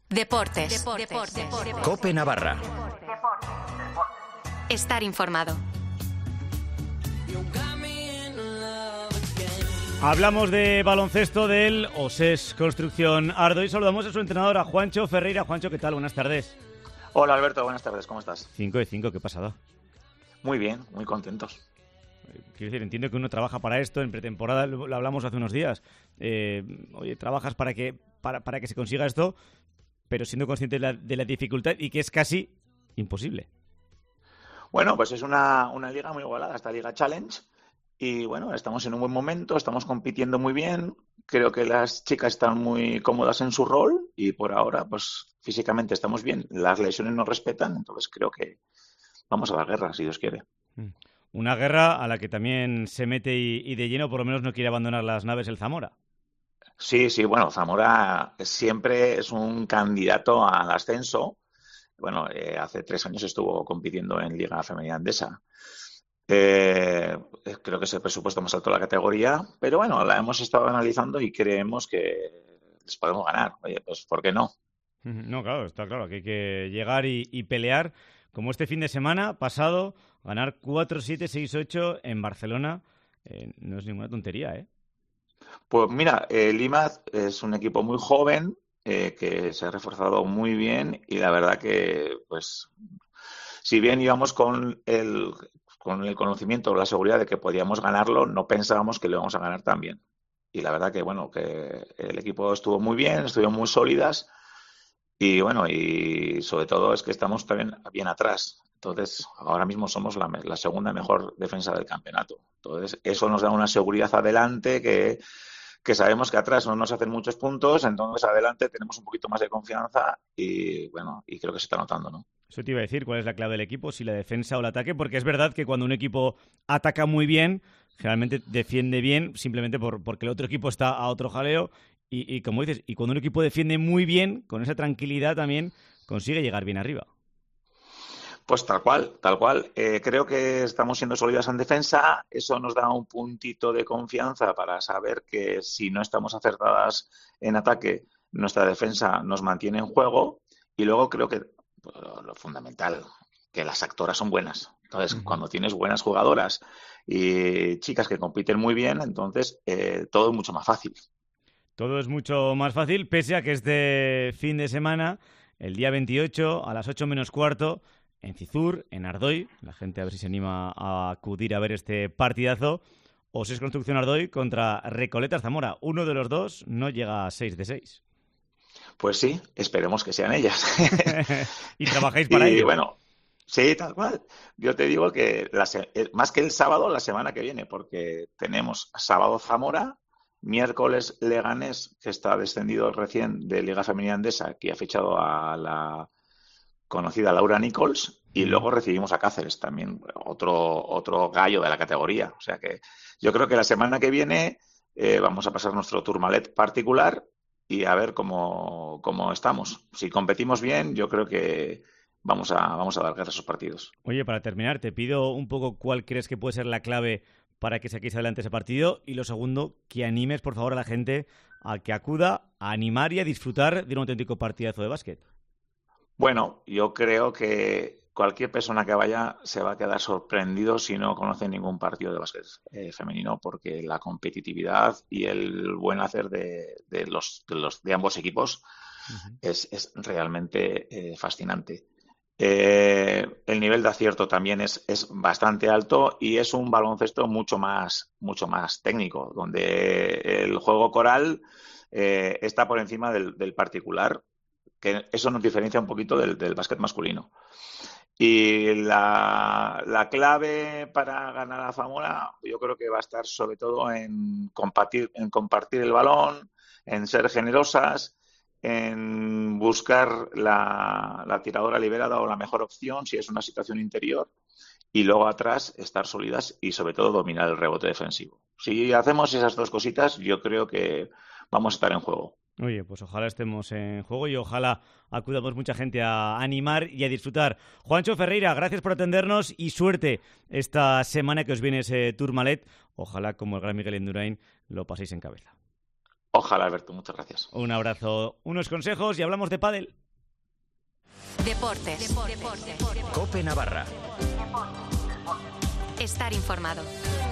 Deportes. COPE Navarra. Estar informado. Hablamos de baloncesto del OSES Construcción Ardoy. Saludamos a su entrenador, a Juancho Ferreira. Juancho, ¿qué tal? Buenas tardes. Hola Alberto, buenas tardes, ¿cómo estás? 5 de 5, ¿qué pasada? Muy bien, muy contentos. Quiero decir, entiendo que uno trabaja para esto, en pretemporada lo hablamos hace unos días. Oye, trabajas para que se consiga esto, pero siendo consciente de la dificultad y que es casi imposible. Bueno, pues es una liga muy igualada, esta Liga Challenge. Y bueno, estamos en un buen momento, estamos compitiendo muy bien. Creo que las chicas están muy cómodas en su rol y por ahora, pues físicamente estamos bien. Las lesiones nos respetan, entonces creo que vamos a la guerra, si Dios quiere. Una guerra a la que también se mete y de lleno, por lo menos no quiere abandonar las naves el Zamora. Sí, bueno, Zamora siempre es un candidato al ascenso. Bueno, hace 3 años estuvo compitiendo en Liga Femenina Endesa. Creo que es el presupuesto más alto de la categoría, pero bueno, la hemos estado analizando y creemos que les podemos ganar. Oye, pues ¿por qué no? No, claro, está claro que hay que llegar y pelear, como este fin de semana pasado, ganar 4-7, 6-8 en Barcelona. No es ninguna tontería, ¿eh? Pues mira, Limaz es un equipo muy joven, que se ha reforzado muy bien y la verdad que, pues, si bien íbamos con el conocimiento o la seguridad de que podíamos ganarlo, no pensábamos que lo íbamos a ganar tan bien. Y la verdad que, bueno, que el equipo estuvo muy bien, estuvieron muy sólidas y, bueno, y sobre todo es que estamos también bien atrás. Entonces, ahora mismo somos la segunda mejor defensa del campeonato. Entonces, eso nos da una seguridad adelante que sabemos que atrás no nos hacen muchos puntos, entonces adelante tenemos un poquito más de confianza y, bueno, y creo que se está notando, ¿no? Eso te iba a decir, ¿cuál es la clave del equipo? Si la defensa o el ataque, porque es verdad que cuando un equipo ataca muy bien, generalmente defiende bien simplemente porque el otro equipo está a otro jaleo y como dices, y cuando un equipo defiende muy bien, con esa tranquilidad también consigue llegar bien arriba. Pues tal cual, tal cual. Creo que estamos siendo sólidas en defensa. Eso nos da un puntito de confianza para saber que si no estamos acertadas en ataque, nuestra defensa nos mantiene en juego. Y luego creo que pues, lo fundamental, que las actoras son buenas. Entonces, cuando tienes buenas jugadoras y chicas que compiten muy bien, entonces todo es mucho más fácil. Todo es mucho más fácil, pese a que este fin de semana, el día 28, a las 8 menos cuarto, en Cizur, en Ardoy, la gente a ver si se anima a acudir a ver este partidazo, OSES Construcción Ardoy contra Recoletas Zamora. Uno de los dos no llega a 6 de 6. Pues sí, esperemos que sean ellas. Y trabajáis para ello. Y bueno, sí, tal cual. Yo te digo que más que el sábado, la semana que viene, porque tenemos sábado Zamora, miércoles Leganés, que está descendido recién de Liga Femenina Endesa, que ha fichado a la conocida Laura Nichols, y luego recibimos a Cáceres también, otro gallo de la categoría. O sea que yo creo que la semana que viene vamos a pasar nuestro Tourmalet particular y a ver cómo estamos. Si competimos bien, yo creo que vamos a dar guerra a esos partidos. Oye, para terminar, te pido un poco cuál crees que puede ser la clave para que saquéis adelante ese partido y lo segundo, que animes por favor a la gente a que acuda a animar y a disfrutar de un auténtico partidazo de básquet. Bueno, yo creo que cualquier persona que vaya se va a quedar sorprendido si no conoce ningún partido de básquet femenino, porque la competitividad y el buen hacer de ambos equipos es realmente fascinante. El nivel de acierto también es bastante alto y es un baloncesto mucho más técnico, donde el juego coral está por encima del particular, que eso nos diferencia un poquito del básquet masculino. Y la clave para ganar a Zamora yo creo que va a estar sobre todo en compartir el balón, en ser generosas, en buscar la tiradora liberada o la mejor opción si es una situación interior y luego atrás estar sólidas y sobre todo dominar el rebote defensivo. Si hacemos esas dos cositas yo creo que vamos a estar en juego. Oye, pues ojalá estemos en juego y ojalá acudamos mucha gente a animar y a disfrutar. Juancho Ferreira, gracias por atendernos y suerte esta semana que os viene ese Tourmalet. Ojalá, como el gran Miguel Indurain, lo paséis en cabeza. Ojalá, Alberto. Muchas gracias. Un abrazo, unos consejos y hablamos de pádel. Deportes. Cope Navarra. Estar informado.